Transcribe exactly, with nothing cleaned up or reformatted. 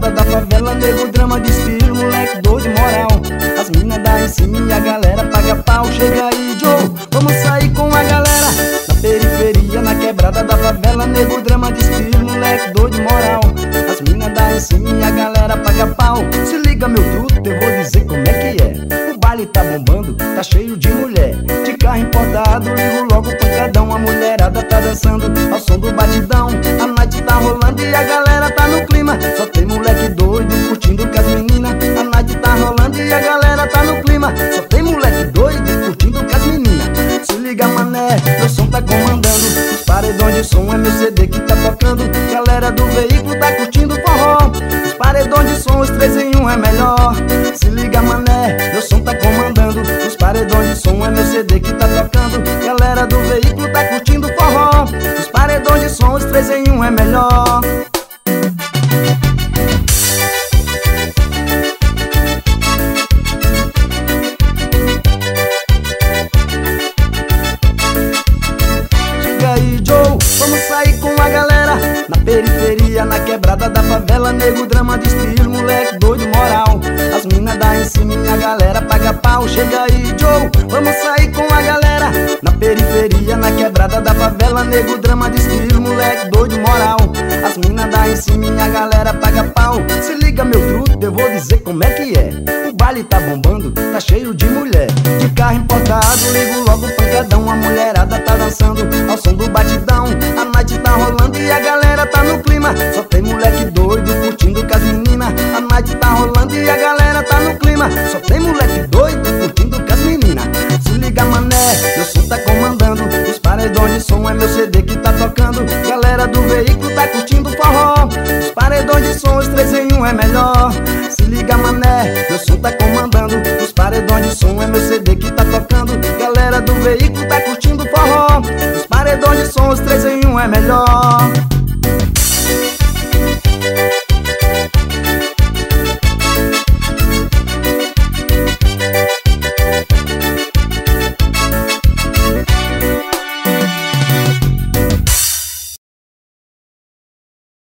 quebrada da favela, nego, drama de estilo, moleque doido moral. As minas dá em cima e a galera paga pau. Chega aí, Joe, vamos sair com a galera. Na periferia, na quebrada da favela, nego, drama de estilo, moleque doido moral. As minas dá em cima e a galera paga pau. Se liga, meu truto, eu vou dizer como é que é. O baile tá bombando, tá cheio de mulher. De carro importado, ligo logo o pancadão. A mulherada tá dançando ao som do batidão. A noite tá rolando e a galera tá no clima. Só tem moleque doido curtindo com as meninas. A noite tá rolando e a galera tá no clima. Só tem moleque doido curtindo com as meninas. Se liga, mané, meu som tá comandando. Os paredões de som é meu C D que tá tocando. Galera do veículo tá curtindo forró. Os paredões de som, os três em um é melhor. Se liga, mané, meu som tá comandando. Os paredões de som é meu C D que tá tocando. Galera do veículo tá curtindo forró. Os paredões de som, os três em um é melhor. Chega aí, Joe, vamos sair com a galera. Na periferia, na quebrada da favela, nego, drama de estilo, moleque doido moral. As minas dá em cima e a galera paga pau. Chega aí, Joe, vamos sair com a galera. Na periferia, na quebrada da favela, nego, drama de estilo, moleque doido moral. As minas dá em cima e a galera paga pau. Se liga, meu truto, eu vou dizer como é que é. O baile tá bombando, tá cheio de mulher. De carro importado, ligo logo o pancadão. A mulherada tá dançando ao som do batidão. A noite tá rolando e a galera tá no clima. Só tem moleque doido curtindo com as meninas. A noite tá rolando e a galera tá no clima. Só tem moleque doido curtindo com as meninas. Se liga, mané, meu som tá comandando. Os paredões de som é meu C D que tá tocando. Galera do veículo tá curtindo forró. Os paredões de som, os três em um é melhor. Se liga, mané, meu som tá comandando. Os paredões de som é meu C D que tá tocando. Galera do veículo tá curtindo forró. Os paredões de som, os três em um é melhor.